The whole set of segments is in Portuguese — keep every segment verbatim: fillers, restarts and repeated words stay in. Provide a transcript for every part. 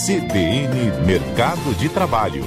C B N Mercado de Trabalho.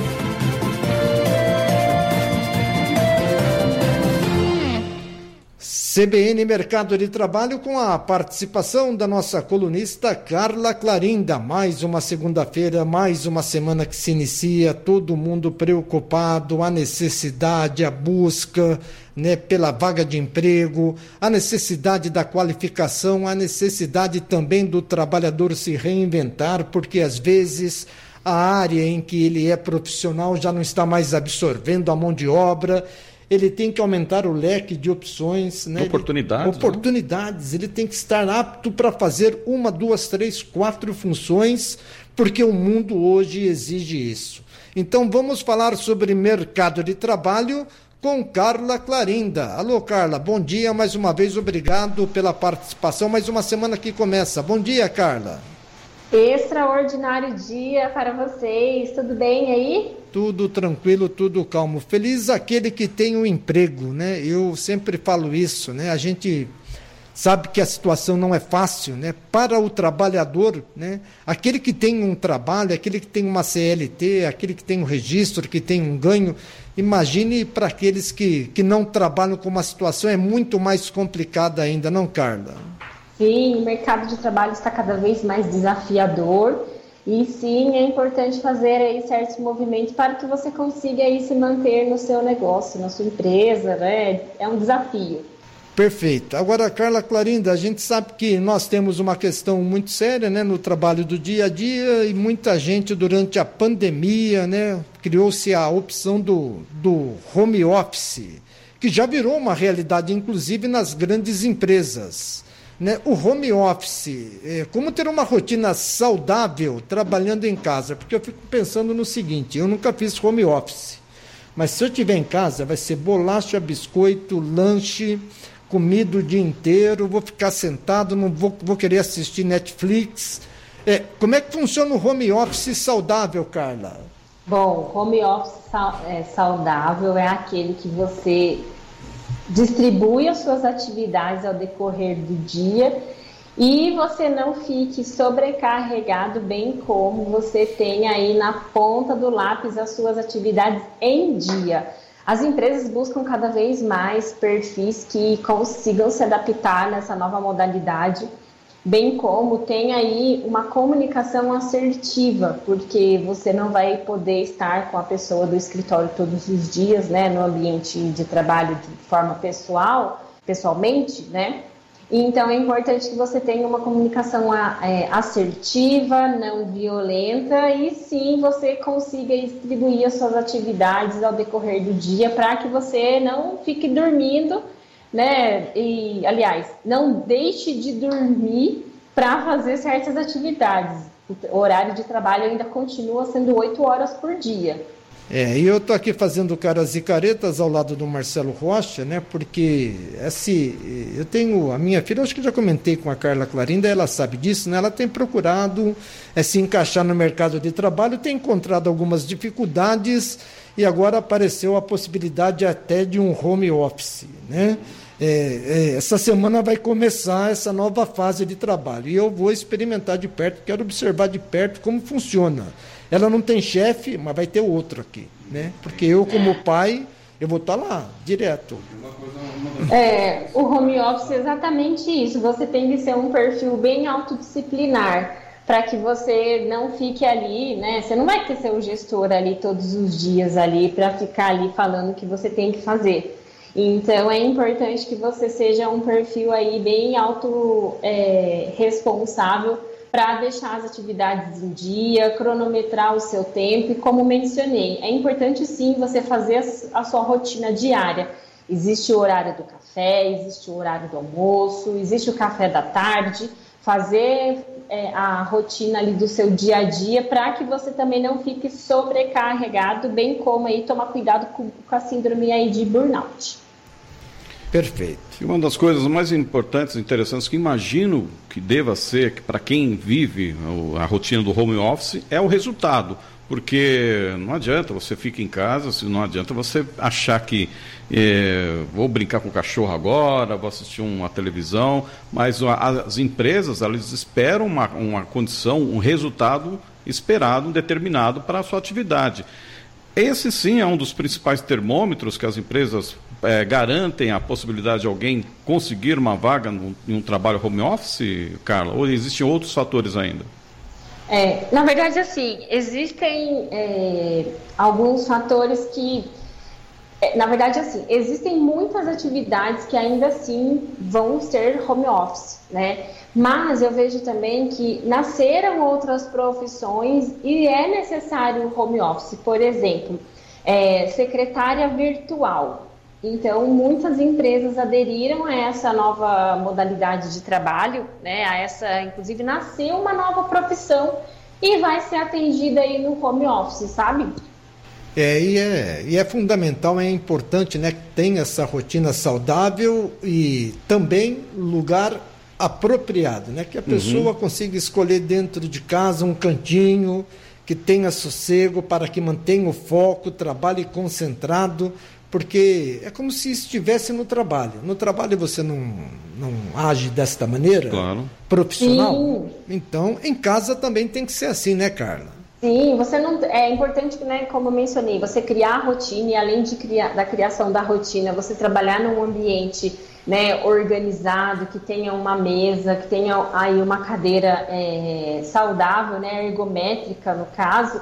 C B N Mercado de Trabalho com a participação da nossa colunista Carla Clarinda. Mais uma segunda-feira, mais uma semana que se inicia, todo mundo preocupado, a necessidade, a busca, né, pela vaga de emprego, a necessidade da qualificação, a necessidade também do trabalhador se reinventar, porque às vezes a área em que ele é profissional já não está mais absorvendo a mão de obra. Ele tem que aumentar o leque de opções, né? Oportunidades. Ele, oportunidades. Ele tem que estar apto para fazer uma, duas, três, quatro funções, porque o mundo hoje exige isso. Então vamos falar sobre mercado de trabalho com Carla Clarinda. Alô, Carla, bom dia, mais uma vez, obrigado pela participação. Mais uma semana que começa. Bom dia, Carla. Extraordinário dia para vocês, tudo bem aí? Tudo tranquilo, tudo calmo. Feliz aquele que tem um emprego, né? Eu sempre falo isso, né? A gente sabe que a situação não é fácil, né? Para o trabalhador, né? Aquele que tem um trabalho, aquele que tem uma C L T, aquele que tem um registro, que tem um ganho, imagine para aqueles que, que não trabalham, com uma situação é muito mais complicada ainda, não, Carla? Sim, o mercado de trabalho está cada vez mais desafiador e sim, é importante fazer aí certos movimentos para que você consiga aí se manter no seu negócio, na sua empresa, né? É um desafio. Perfeito. Agora, Carla Clarinda, a gente sabe que nós temos uma questão muito séria, né, no trabalho do dia a dia, e muita gente durante a pandemia, né, criou-se a opção do, do home office, que já virou uma realidade, inclusive nas grandes empresas. Né, o home office, é, como ter uma rotina saudável trabalhando em casa? Porque eu fico pensando no seguinte, eu nunca fiz home office, mas se eu estiver em casa, vai ser bolacha, biscoito, lanche, comida o dia inteiro, vou ficar sentado, não vou, vou querer assistir Netflix. É, como é que funciona o home office saudável, Carla? Bom, home office saudável é aquele que você distribui as suas atividades ao decorrer do dia e você não fique sobrecarregado, bem como você tenha aí na ponta do lápis as suas atividades em dia. As empresas buscam cada vez mais perfis que consigam se adaptar nessa nova modalidade, bem como tem aí uma comunicação assertiva, porque você não vai poder estar com a pessoa do escritório todos os dias, né, no ambiente de trabalho de forma pessoal, pessoalmente, né? Então é importante que você tenha uma comunicação é, assertiva, não violenta, e sim você consiga distribuir as suas atividades ao decorrer do dia para que você não fique dormindo, né? E, aliás, não deixe de dormir para fazer certas atividades. O horário de trabalho ainda continua sendo oito horas por dia. É, e eu estou aqui fazendo caras e caretas ao lado do Marcelo Rocha, né? Porque assim, eu tenho a minha filha, acho que já comentei com a Carla Clarinda, ela sabe disso, né? Ela tem procurado é, se encaixar no mercado de trabalho, tem encontrado algumas dificuldades e agora apareceu a possibilidade até de um home office, né? É, é, essa semana vai começar essa nova fase de trabalho e eu vou experimentar de perto, quero observar de perto como funciona. Ela não tem chefe, mas vai ter outro aqui, né? Porque eu, como pai, eu vou estar lá, direto. É, o home office é exatamente isso. Você tem que ser um perfil bem autodisciplinar, para que você não fique ali, né? Você não vai ter seu gestor ali todos os dias ali, para ficar ali falando o que você tem que fazer. Então, é importante que você seja um perfil aí bem auto, é, responsável, para deixar as atividades em dia, cronometrar o seu tempo e, como mencionei, é importante sim você fazer a sua rotina diária. Existe o horário do café, existe o horário do almoço, existe o café da tarde, fazer é, a rotina ali do seu dia a dia para que você também não fique sobrecarregado, bem como aí tomar cuidado com, com a síndrome aí de burnout. Perfeito. E uma das coisas mais importantes e interessantes que imagino que deva ser, que para quem vive a rotina do home office, é o resultado. Porque não adianta você ficar em casa, não adianta você achar que é, vou brincar com o cachorro agora, vou assistir uma televisão, mas as empresas, elas esperam uma, uma condição, um resultado esperado, um determinado para a sua atividade. Esse sim é um dos principais termômetros que as empresas é, garantem a possibilidade de alguém conseguir uma vaga num, em um trabalho home office, Carla? Ou existem outros fatores ainda? É, na verdade, assim, existem é, alguns fatores que, é, na verdade, assim, existem muitas atividades que ainda assim vão ser home office, né? Mas eu vejo também que nasceram outras profissões e é necessário home office. Por exemplo, é, secretária virtual. Então, muitas empresas aderiram a essa nova modalidade de trabalho, né? A essa, inclusive, nasceu uma nova profissão e vai ser atendida aí no home office, sabe? É, e é, e é fundamental, é importante, né, que tenha essa rotina saudável e também lugar apropriado, né? Que a pessoa uhum. consiga escolher dentro de casa um cantinho, que tenha sossego para que mantenha o foco, trabalhe concentrado, porque é como se estivesse no trabalho. No trabalho você não, não age desta maneira, claro. Profissional. Sim. Então, em casa também tem que ser assim, né, Carla? Sim, você não, é importante, né, como eu mencionei, você criar a rotina e além de criar, da criação da rotina, você trabalhar num ambiente, né, organizado, que tenha uma mesa, que tenha aí uma cadeira é, saudável, né, ergométrica no caso,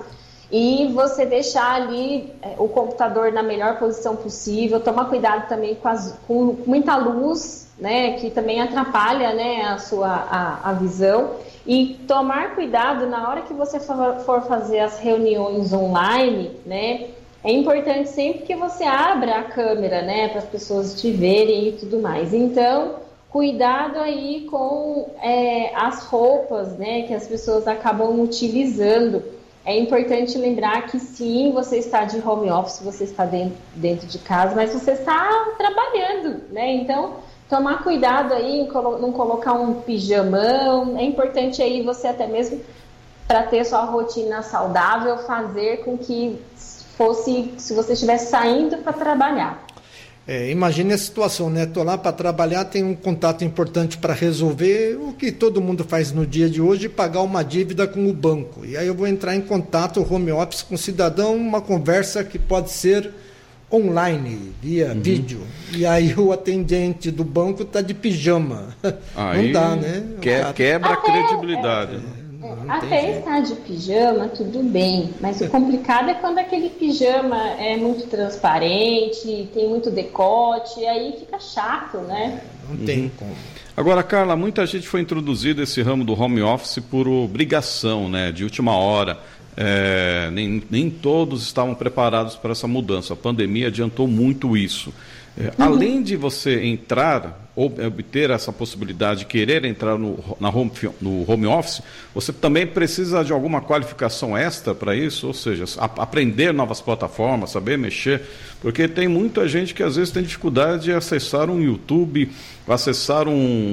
e você deixar ali é, o computador na melhor posição possível, tomar cuidado também com, as, com muita luz, né, que também atrapalha, né, a sua a, a visão. E tomar cuidado na hora que você for fazer as reuniões online, né? É importante sempre que você abra a câmera, né? Para as pessoas te verem e tudo mais. Então, cuidado aí com é, as roupas, né? Que as pessoas acabam utilizando. É importante lembrar que sim, você está de home office, você está dentro, dentro de casa, mas você está trabalhando, né? Então, tomar cuidado aí em não colocar um pijamão. É importante aí você até mesmo, para ter sua rotina saudável, fazer com que fosse, se você estivesse saindo para trabalhar. É, imagine a situação, né? Estou lá para trabalhar, tem um contato importante para resolver, o que todo mundo faz no dia de hoje, pagar uma dívida com o banco. E aí eu vou entrar em contato, home office, com o cidadão, uma conversa que pode ser online, via uhum. vídeo. E aí o atendente do banco está de pijama. Aí não dá, né? Que, quebra a credibilidade. É, é, até estar de pijama, tudo bem. Mas o complicado é quando aquele pijama é muito transparente, tem muito decote, aí fica chato, né? Não tem uhum. como. Agora, Carla, muita gente foi introduzido esse ramo do home office por obrigação, né? De última hora. É, nem, nem todos estavam preparados para essa mudança. A pandemia adiantou muito isso. É, uhum. Além de você entrar ou obter essa possibilidade de querer entrar no, na home, no home office, você também precisa de alguma qualificação extra para isso, ou seja, a, aprender novas plataformas, saber mexer, porque tem muita gente que às vezes tem dificuldade de acessar um YouTube, acessar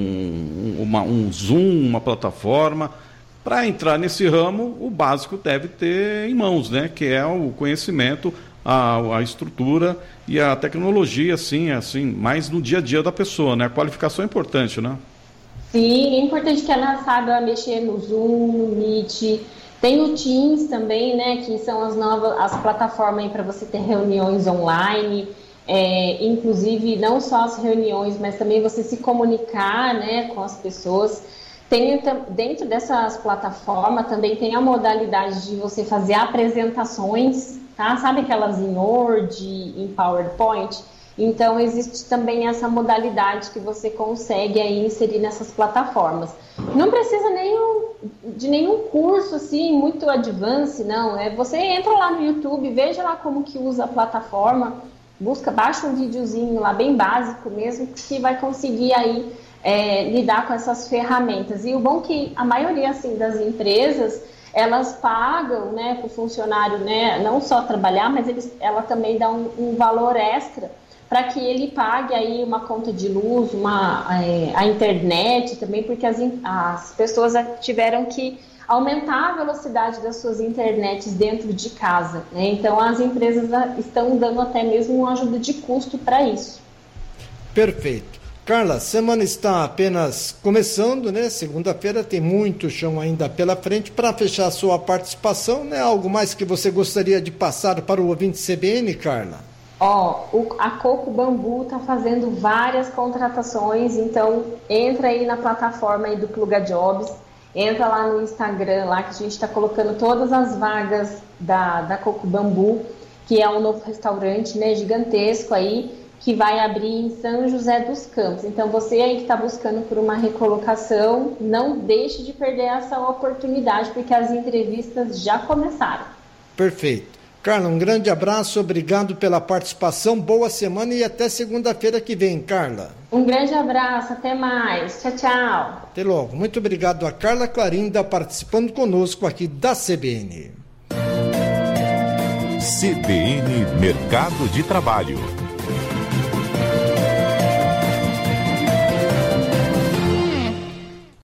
um, uma, um Zoom, uma plataforma. Para entrar nesse ramo, o básico deve ter em mãos, né? Que é o conhecimento, a, a estrutura e a tecnologia, assim, assim, mais no dia a dia da pessoa, né? A qualificação é importante, né? Sim, é importante que ela saiba mexer no Zoom, no Meet. Tem o Teams também, né? Que são as novas as plataformas para você ter reuniões online. É, inclusive, não só as reuniões, mas também você se comunicar, né, com as pessoas. Tem, dentro dessas plataformas também tem a modalidade de você fazer apresentações, tá? Sabe aquelas em Word, em PowerPoint? Então, existe também essa modalidade que você consegue aí inserir nessas plataformas. Não precisa nenhum, de nenhum curso assim, muito advanced, não. É, você entra lá no YouTube, veja lá como que usa a plataforma, busca, baixa um videozinho lá bem básico mesmo, que vai conseguir aí É, lidar com essas ferramentas. E o bom é que a maioria assim, das empresas, elas pagam, né, para o funcionário, né, não só trabalhar, mas eles, ela também dá um, um valor extra para que ele pague aí uma conta de luz, uma, é, a internet também, porque as, as pessoas tiveram que aumentar a velocidade das suas internets dentro de casa, né? Então as empresas estão dando até mesmo uma ajuda de custo para isso. Perfeito. Carla, semana está apenas começando, né? Segunda-feira tem muito chão ainda pela frente. Para fechar a sua participação, né? Algo mais que você gostaria de passar para o ouvinte C B N, Carla? Ó, oh, a Coco Bambu está fazendo várias contratações, então entra aí na plataforma aí do Pluga Jobs, entra lá no Instagram, lá que a gente está colocando todas as vagas da, da Coco Bambu, que é um novo restaurante, né, gigantesco aí, que vai abrir em São José dos Campos. Então, você aí que está buscando por uma recolocação, não deixe de perder essa oportunidade, porque as entrevistas já começaram. Perfeito. Carla, um grande abraço, obrigado pela participação, boa semana e até segunda-feira que vem, Carla. Um grande abraço, até mais. Tchau, tchau. Até logo. Muito obrigado a Carla Clarinda participando conosco aqui da C B N. C B N Mercado de Trabalho.